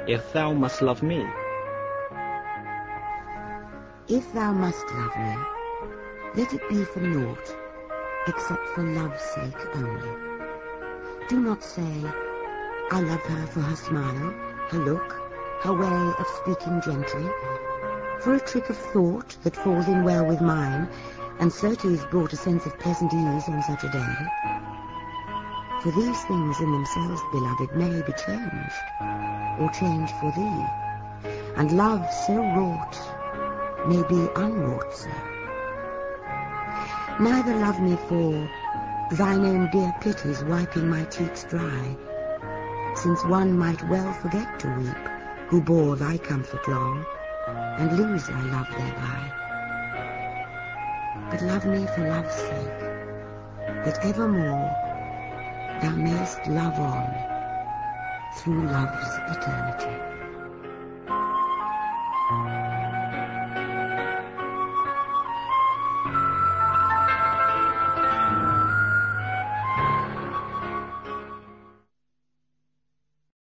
if thou must love me. If thou must love me, let it be for naught, except for love's sake only. Do not say, I love her for her smile, her look, her way of speaking gently, for a trick of thought that falls in well with mine, and certes brought a sense of pleasant ease on such a day. For these things in themselves, beloved, may be changed, or changed for thee, and love so wrought may be unwrought so. Neither love me for thine own dear pities wiping my cheeks dry, since one might well forget to weep who bore thy comfort long, and lose thy love thereby. But love me for love's sake, that evermore thou mayst love on through love's eternity.